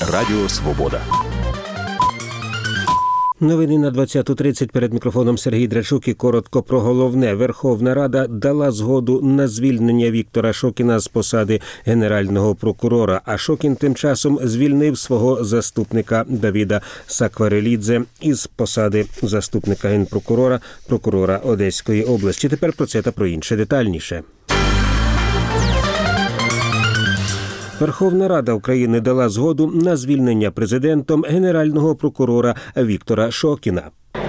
Радіо Свобода. Новини на 20:30. Перед мікрофоном Сергій Драчук і коротко про головне. Верховна Рада дала згоду на звільнення Віктора Шокіна з посади Генерального прокурора, а Шокін тим часом звільнив свого заступника Давіда Сакварелідзе із посади заступника генпрокурора, прокурора Одеської області. Тепер про це та про інше детальніше. Верховна Рада України дала згоду на звільнення президентом Генерального прокурора Віктора Шокіна.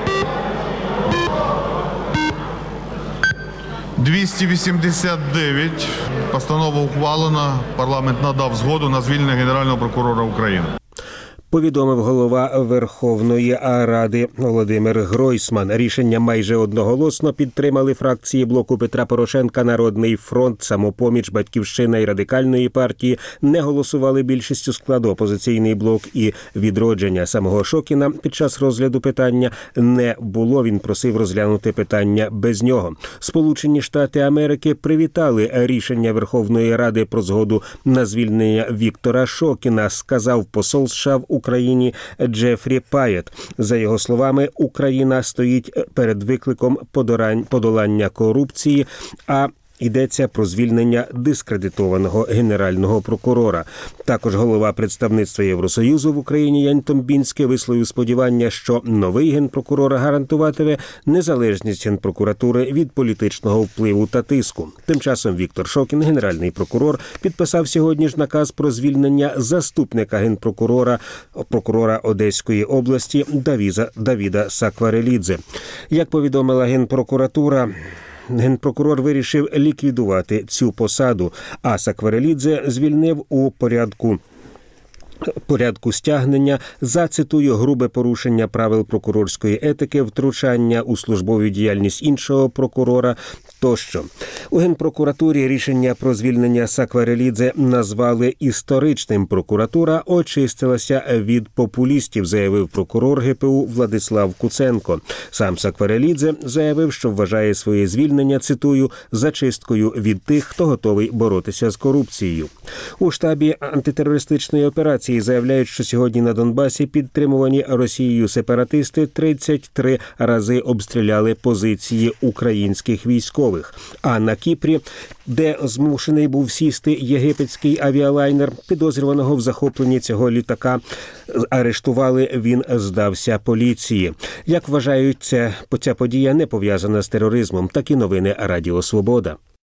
289. Постанова ухвалена. Парламент надав згоду на звільнення Генерального прокурора України. Повідомив голова Верховної Ради Володимир Гройсман. Рішення майже одноголосно підтримали фракції блоку Петра Порошенка, Народний фронт, Самопоміч, Батьківщина і Радикальної партії. Не голосували більшістю складу Опозиційний блок і Відродження. Самого Шокіна під час розгляду питання не було. Він просив розглянути питання без нього. Сполучені Штати Америки привітали рішення Верховної Ради про згоду на звільнення Віктора Шокіна, сказав посол США в Україні Джефрі Паєт. За його словами, Україна стоїть перед викликом подолання корупції, а йдеться про звільнення дискредитованого генерального прокурора. Також голова представництва Євросоюзу в Україні Ян Томбінський висловив сподівання, що новий генпрокурор гарантуватиме незалежність генпрокуратури від політичного впливу та тиску. Тим часом Віктор Шокін, генеральний прокурор, підписав сьогодні ж наказ про звільнення заступника генпрокурора, прокурора Одеської області Давіда Сакварелідзе. Як повідомила Генпрокуратура, генпрокурор вирішив ліквідувати цю посаду, а Сакварелідзе звільнив у порядку стягнення за, цитую, грубе порушення правил прокурорської етики, втручання у службову діяльність іншого прокурора тощо. У Генпрокуратурі рішення про звільнення Сакварелідзе назвали історичним. Прокуратура очистилася від популістів, заявив прокурор ГПУ Владислав Куценко. Сам Сакварелідзе заявив, що вважає своє звільнення, цитую, зачисткою від тих, хто готовий боротися з корупцією. У штабі антитерористичної операції заявляють, що сьогодні на Донбасі підтримувані Росією сепаратисти 33 рази обстріляли позиції українських військових. А на Кіпрі, де змушений був сісти єгипетський авіалайнер, підозрюваного в захопленні цього літака арештували, він здався поліції. Як вважають, ця подія не пов'язана з тероризмом. Такі новини Радіо Свобода.